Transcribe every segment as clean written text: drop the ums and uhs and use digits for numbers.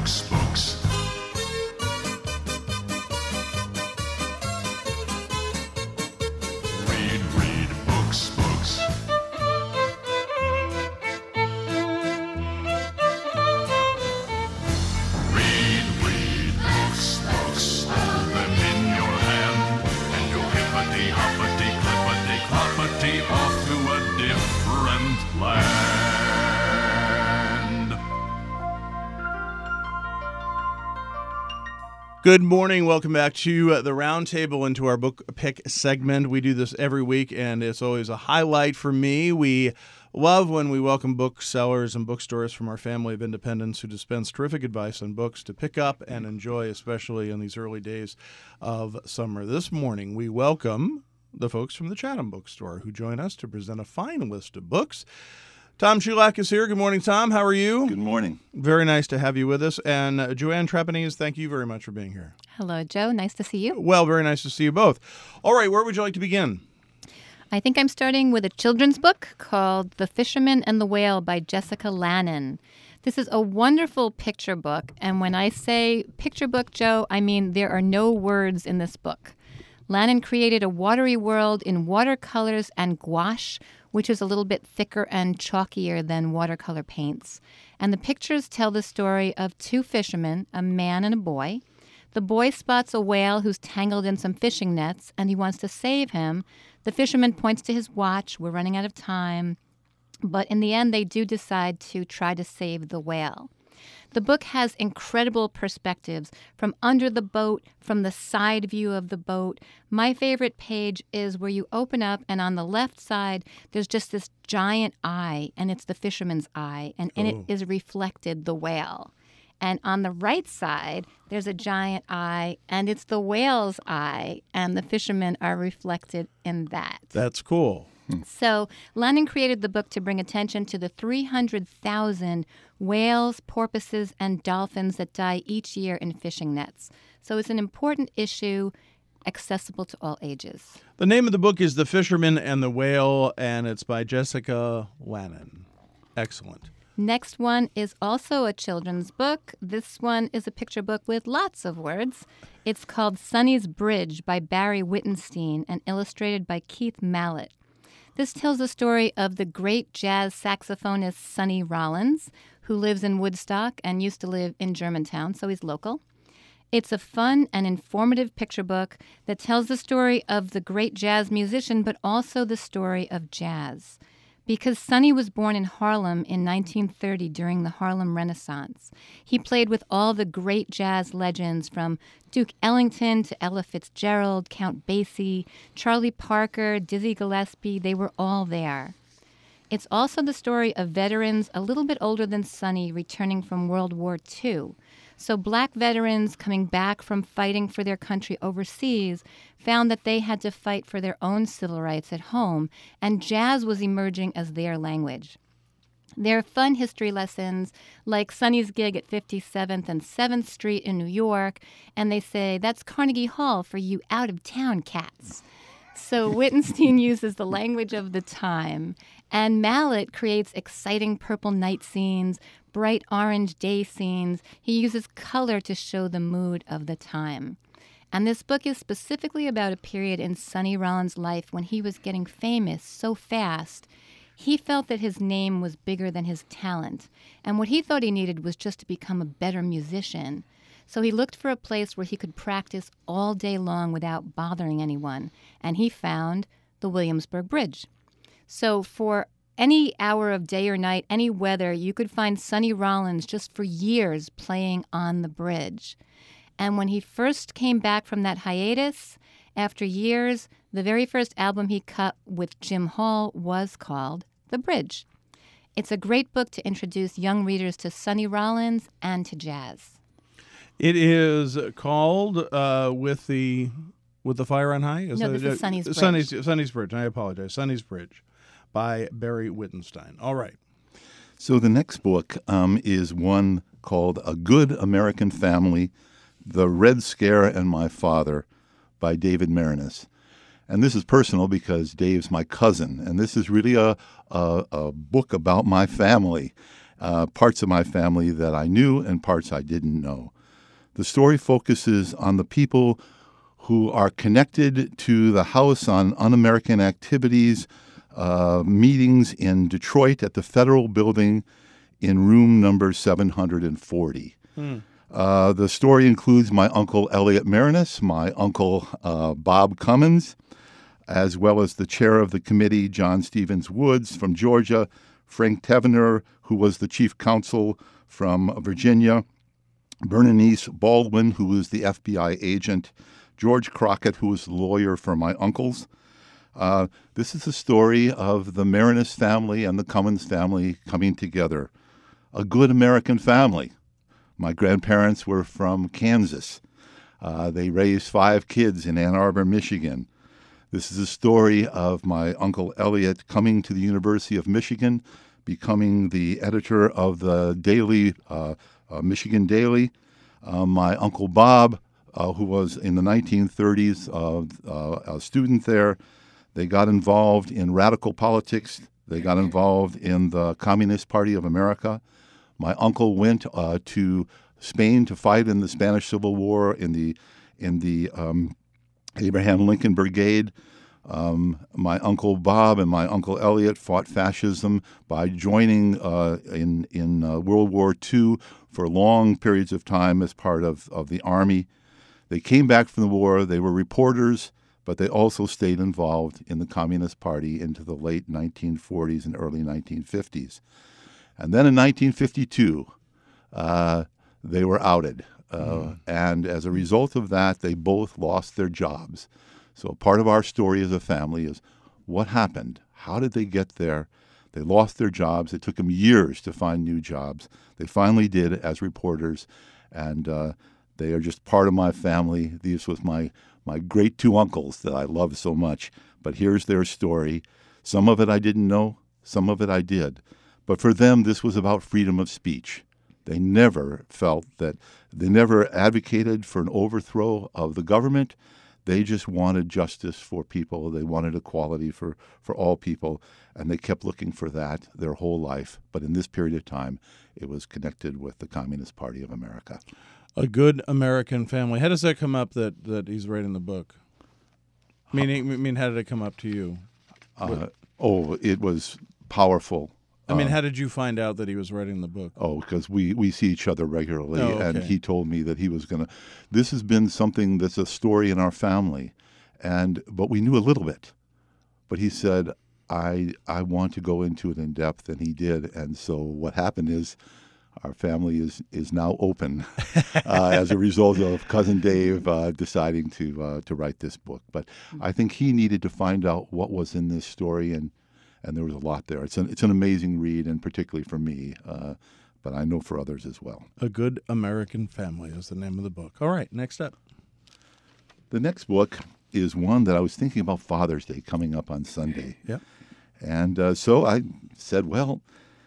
books. Read books. Read books. Hold them in your hand, and you'll hippity hoppity clippity cloppity off to a different land. Good morning. Welcome back to the Roundtable, into our book pick segment. We do this every week, and it's always a highlight for me. We love when we welcome booksellers and bookstores from our family of independents who dispense terrific advice on books to pick up and enjoy, especially in these early days of summer. This morning, we welcome the folks from the Chatham Bookstore who join us to present a fine list of books. Tom Shulak is here. Good morning, Tom. How are you? Good morning. Very nice to have you with us. And Joanne Trapanese, thank you very much for being here. Hello, Joe. Nice to see you. Well, very nice to see you both. All right, where would you like to begin? I think I'm starting with a children's book called The Fisherman and the Whale by Jessica Lannon. This is a wonderful picture book. And when I say picture book, Joe, I mean there are no words in this book. Lannon created a watery world in watercolors and gouache, which is a little bit thicker and chalkier than watercolor paints. And the pictures tell the story of two fishermen, a man and a boy. The boy spots a whale who's tangled in some fishing nets, and he wants to save him. The fisherman points to his watch. We're running out of time. But in the end, they do decide to try to save the whale. The book has incredible perspectives from under the boat, from the side view of the boat. My favorite page is where you open up, and on the left side, there's just this giant eye, and it's the fisherman's eye, and in it is reflected the whale. And on the right side, there's a giant eye, and it's the whale's eye, and the fishermen are reflected in that. That's cool. So Lannon created the book to bring attention to the 300,000 whales, porpoises, and dolphins that die each year in fishing nets. So it's an important issue, accessible to all ages. The name of the book is The Fisherman and the Whale, and it's by Jessica Lannon. Excellent. Next one is also a children's book. This one is a picture book with lots of words. It's called Sonny's Bridge by Barry Wittenstein and illustrated by Keith Mallett. This tells the story of the great jazz saxophonist Sonny Rollins, who lives in Woodstock and used to live in Germantown, so he's local. It's a fun and informative picture book that tells the story of the great jazz musician, but also the story of jazz. Because Sonny was born in Harlem in 1930 during the Harlem Renaissance. He played with all the great jazz legends from Duke Ellington to Ella Fitzgerald, Count Basie, Charlie Parker, Dizzy Gillespie. They were all there. It's also the story of veterans a little bit older than Sonny returning from World War II. So black veterans coming back from fighting for their country overseas found that they had to fight for their own civil rights at home, and jazz was emerging as their language. There are fun history lessons, like Sonny's gig at 57th and 7th Street in New York, and they say, "That's Carnegie Hall for you out-of-town cats." So Wittenstein uses the language of the time, and Mallett creates exciting purple night scenes, bright orange day scenes. He uses color to show the mood of the time. And this book is specifically about a period in Sonny Rollins' life when he was getting famous so fast. He felt that his name was bigger than his talent, and what he thought he needed was just to become a better musician. So he looked for a place where he could practice all day long without bothering anyone, and he found the Williamsburg Bridge. So for any hour of day or night, any weather, you could find Sonny Rollins just for years playing on the bridge. And when he first came back from that hiatus, after years, the very first album he cut with Jim Hall was called The Bridge. It's a great book to introduce young readers to Sonny Rollins and to jazz. It is called With the Fire on High? No, this is Sonny's Bridge. Sonny's Bridge. I apologize. Sonny's Bridge by Barry Wittenstein. All right. So the next book is one called A Good American Family, The Red Scare and My Father by David Maraniss. And this is personal because Dave's my cousin, and this is really a book about my family. parts of my family that I knew and parts I didn't know. The story focuses on the people who are connected to the House on Un-American Activities meetings in Detroit at the Federal Building in room number 740. The story includes my Uncle Elliot Marinus, my Uncle Bob Cummins, as well as the chair of the committee, John Stevens Woods from Georgia, Frank Tevener, who was the chief counsel from Virginia, Bernice Baldwin, who was the FBI agent, George Crockett, who was the lawyer for my uncles. This is the story of the Marinus family and the Cummins family coming together. A good American family. My grandparents were from Kansas. They raised 5 kids in Ann Arbor, Michigan. This is the story of my Uncle Elliot coming to the University of Michigan, becoming the editor of the daily, Michigan Daily. My Uncle Bob, who was in the 1930s a student there, they got involved in radical politics. They got involved in the Communist Party of America. My uncle went to Spain to fight in the Spanish Civil War in the Abraham Lincoln Brigade. My Uncle Bob and my Uncle Elliot fought fascism by joining in World War II for long periods of time as part of the Army. They came back from the war. They were reporters, but they also stayed involved in the Communist Party into the late 1940s and early 1950s. And then in 1952, they were outed. And as a result of that, they both lost their jobs. So part of our story as a family is what happened? How did they get there? They lost their jobs. It took them years to find new jobs. They finally did as reporters, and they are just part of my family. These was my great 2 uncles that I love so much. But here's their story. Some of it I didn't know. Some of it I did. But for them, this was about freedom of speech. They never felt that, they never advocated for an overthrow of the government. They just wanted justice for people. They wanted equality for all people. And they kept looking for that their whole life. But in this period of time, it was connected with the Communist Party of America. A good American family. How does that come up that he's writing the book? How did it come up to you? It was powerful. How did you find out that he was writing the book? Because we see each other regularly, okay. And he told me that he was going to. This has been something that's a story in our family, but we knew a little bit. But he said, I want to go into it in depth, and he did. And so what happened is our family is now open as a result of Cousin Dave deciding to write this book. But I think he needed to find out what was in this story, and there was a lot there. It's an amazing read, and particularly for me, but I know for others as well. A Good American Family is the name of the book. All right, next up. The next book is one that I was thinking about Father's Day coming up on Sunday. Yep. And so I said, well,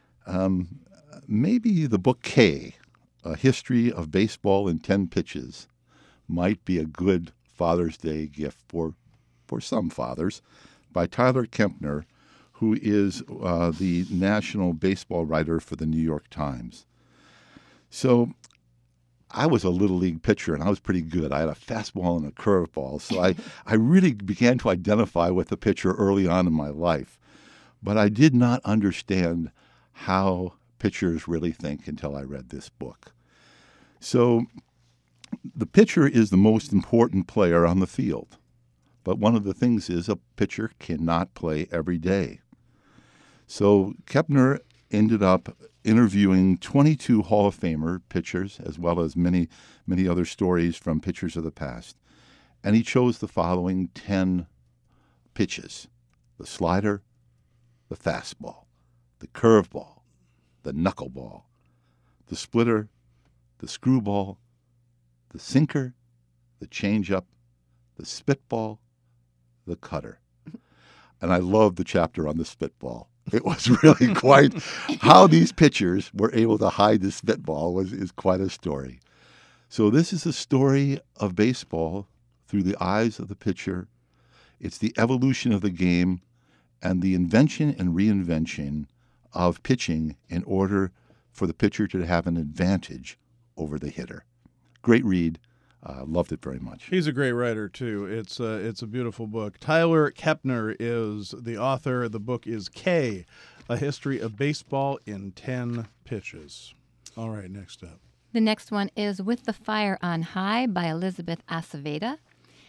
maybe the book K, A History of Baseball in 10 Pitches, might be a good Father's Day gift for some fathers, by Tyler Kempner, who is the national baseball writer for the New York Times. So I was a little league pitcher, and I was pretty good. I had a fastball and a curveball, so I really began to identify with the pitcher early on in my life. But I did not understand how pitchers really think until I read this book. So the pitcher is the most important player on the field. But one of the things is a pitcher cannot play every day. So Kempner ended up interviewing 22 Hall of Famer pitchers, as well as many, many other stories from pitchers of the past. And he chose the following 10 pitches: the slider, the fastball, the curveball, the knuckleball, the splitter, the screwball, the sinker, the changeup, the spitball, the cutter. And I love the chapter on the spitball. It was really quite how these pitchers were able to hide the spitball is quite a story. So this is a story of baseball through the eyes of the pitcher. It's the evolution of the game and the invention and reinvention of pitching in order for the pitcher to have an advantage over the hitter. Great read. Loved it very much. He's a great writer, too. It's a beautiful book. Tyler Kepner is the author. The book is K, A History of Baseball in 10 Pitches. All right, next up. The next one is With the Fire on High by Elizabeth Aceveda.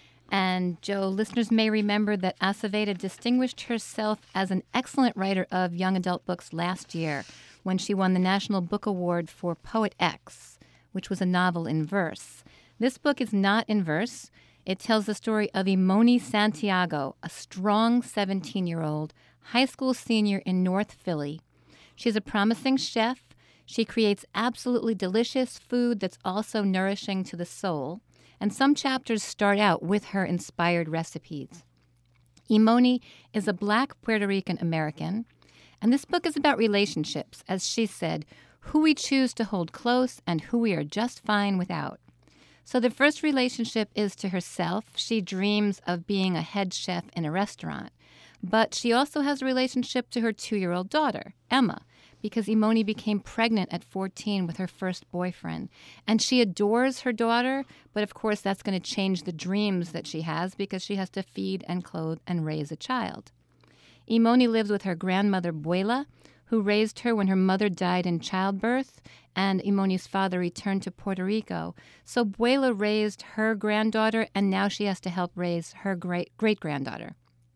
And, Joe, listeners may remember that Aceveda distinguished herself as an excellent writer of young adult books last year when she won the National Book Award for Poet X, which was a novel in verse. This book is not in verse. It tells the story of Imoni Santiago, a strong 17-year-old high school senior in North Philly. She's a promising chef. She creates absolutely delicious food that's also nourishing to the soul. And some chapters start out with her inspired recipes. Imoni is a Black Puerto Rican American. And this book is about relationships, as she said, who we choose to hold close and who we are just fine without. So the first relationship is to herself. She dreams of being a head chef in a restaurant. But she also has a relationship to her 2-year-old daughter, Emma, because Imoni became pregnant at 14 with her first boyfriend. And she adores her daughter, but of course that's going to change the dreams that she has because she has to feed and clothe and raise a child. Imoni lives with her grandmother, Buela, who raised her when her mother died in childbirth, and Imoni's father returned to Puerto Rico. So Buela raised her granddaughter, and now she has to help raise her great-granddaughter.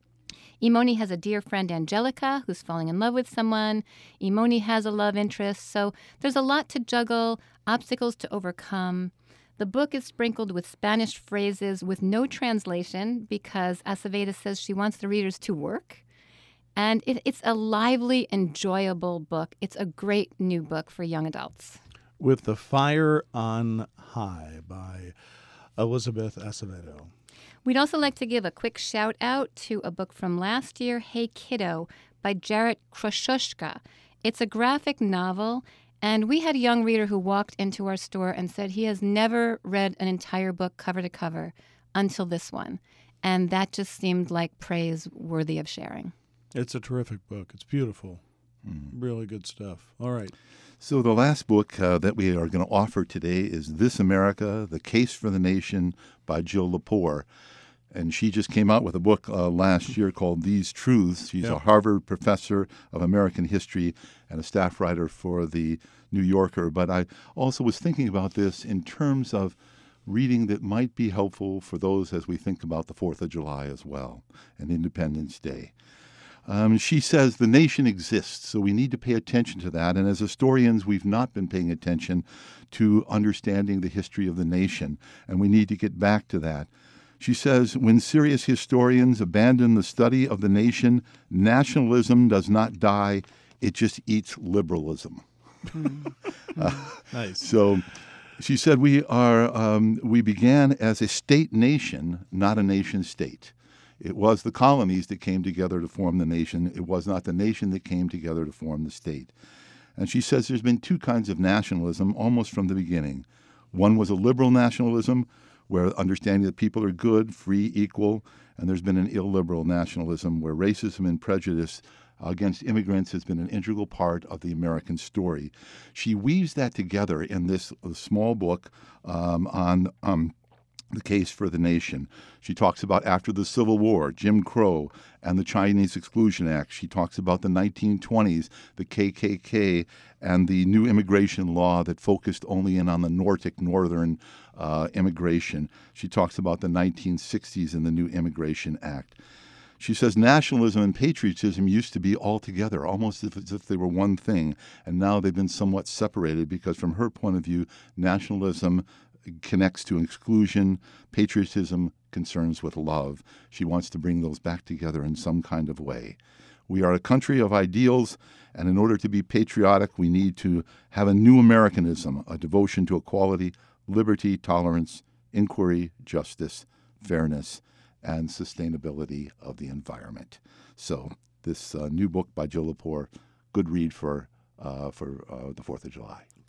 Imoni has a dear friend, Angelica, who's falling in love with someone. Imoni has a love interest, so there's a lot to juggle, obstacles to overcome. The book is sprinkled with Spanish phrases with no translation because Aceveda says she wants the readers to work. And it's a lively, enjoyable book. It's a great new book for young adults. With the Fire on High by Elizabeth Acevedo. We'd also like to give a quick shout out to a book from last year, Hey Kiddo, by Jarrett Kroszushka. It's a graphic novel, and we had a young reader who walked into our store and said he has never read an entire book cover to cover until this one. And that just seemed like praise worthy of sharing. It's a terrific book. It's beautiful. Really good stuff. All right. So the last book that we are going to offer today is This America, The Case for the Nation by Jill Lepore. And she just came out with a book last year called These Truths. She's a Harvard professor of American history and a staff writer for the New Yorker. But I also was thinking about this in terms of reading that might be helpful for those as we think about the 4th of July as well, and Independence Day. She says the nation exists, so we need to pay attention to that. And as historians, we've not been paying attention to understanding the history of the nation, and we need to get back to that. She says, when serious historians abandon the study of the nation, nationalism does not die, it just eats liberalism. Nice. So she said we began as a state nation, not a nation state. It was the colonies that came together to form the nation. It was not the nation that came together to form the state. And she says there's been two kinds of nationalism almost from the beginning. One was a liberal nationalism, where understanding that people are good, free, equal, and there's been an illiberal nationalism where racism and prejudice against immigrants has been an integral part of the American story. She weaves that together in this small book on the case for the nation. She talks about after the Civil War, Jim Crow, and the Chinese Exclusion Act. She talks about the 1920s, the KKK, and the new immigration law that focused only in on the northern immigration. She talks about the 1960s and the new Immigration Act. She says nationalism and patriotism used to be all together, almost as if they were one thing, and now they've been somewhat separated because from her point of view, nationalism connects to exclusion, patriotism concerns with love. She wants to bring those back together in some kind of way. We are a country of ideals, and in order to be patriotic, we need to have a new Americanism, a devotion to equality, liberty, tolerance, inquiry, justice, fairness, and sustainability of the environment. So this new book by Jill Lepore, good read for the 4th of July.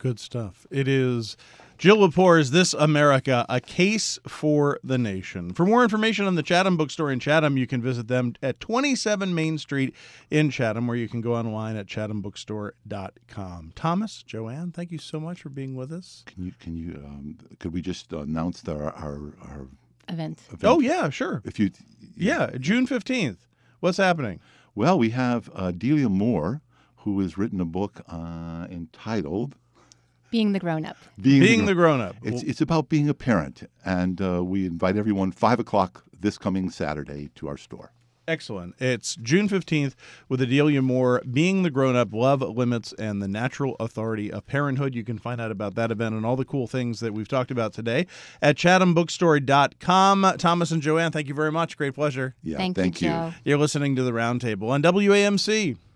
Good stuff. It is Jill Lepore's This America, A Case for the Nation. For more information on the Chatham Bookstore in Chatham, you can visit them at 27 Main Street in Chatham, where you can go online at chathambookstore.com. Thomas, Joanne, thank you so much for being with us. Could we just announce our Event. Oh, yeah, sure. If you, Yeah, June 15th. What's happening? Well, we have Delia Moore, who has written a book entitled Being the Grown-Up. Being the Grown-Up. It's about being a parent, and we invite everyone 5 o'clock this coming Saturday to our store. Excellent. It's June 15th with Adelia Moore, Being the Grown-Up, Love, Limits, and the Natural Authority of Parenthood. You can find out about that event and all the cool things that we've talked about today at chathambookstore.com. Thomas and Joanne, thank you very much. Great pleasure. Yeah, Thank you, Joe. You're listening to The Roundtable on WAMC.